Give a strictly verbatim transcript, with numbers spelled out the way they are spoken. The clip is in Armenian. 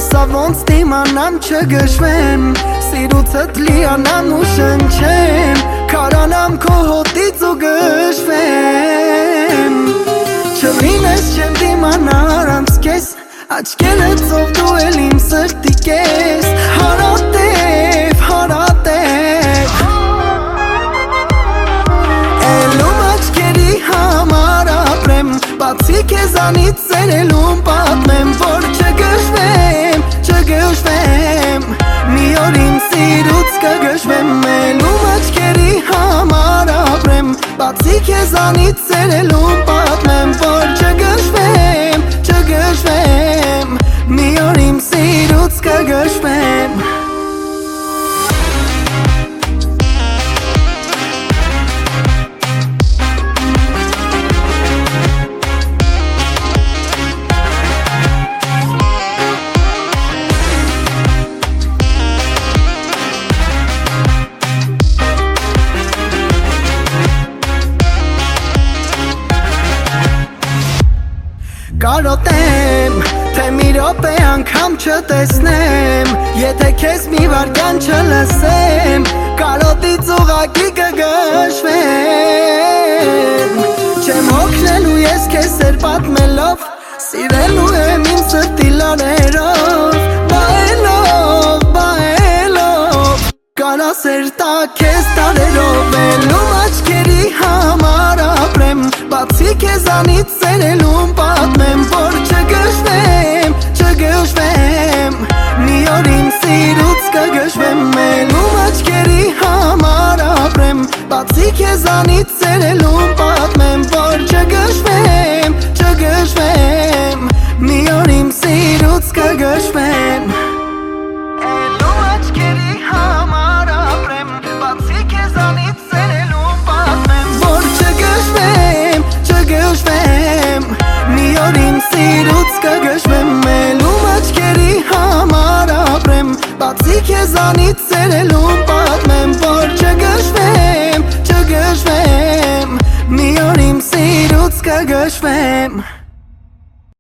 Ասա ոնց դիմանամ չգշվեմ, սիրուցդ լիանամ ու շնչեմ, քարանամ քո հոտից ու գշվեմ։ Չլինես չեմ դիմանա առանց քեզ, աչքերդ ծով դու էլ իմ սրտի կես, հարատև, հարատև Էլում աչքերի համար ապրեմ, բացի քեզանից սերելում պատմեմ, որ չգշվեմ, չգշվեմ, մի օր իմ սիրուց կգշվեմ։ Էլում աչքերի համար ապրեմ, բացի քեզանից սերելում պատմեմ, որ չգշվեմ, չգշվեմ, մի օր իմ սիրուց կգշվեմ։ Կարոտեմ, թե մի րոպե անգամ չտեսնեմ, եթե քեզ մի վարկյան չլսեմ, կարոտից ուղղակի կգշվեմ։ Չեմ հոգնելու ես քեզ սեր պատմելով, սիրելու եմ իմ սրտի լարերով, բայելով, բայելով, կարա սեր տա քեզ տարերով։ Էլում աչքերի համար ապրեմ, բացի քեզանից սերելում պատմեմ, որ չգշվեմ, չգշվեմ, մի օր իմ սիրուց կգշվեմ։ Էլում աչքերի համար ապրեմ, բացի քեզանից սերելում պատմեմ, որ չգշվեմ, չգշվեմ, մի օր իմ սիրուց կգշվեմ։ Էլում աչքերի համար ապրեմ, բացի քեզանից սերելում պատմեմ, որ չգշվեմ, չգշվեմ, մի օր իմ սիրուց կգշվեմ։ Էլում աչքերի համար ապրեմ, բացի քեզանից սերելում պատմեմ, որ չգշվեմ, չգշվեմ, մի օր իմ սիրուց կգշվեմ։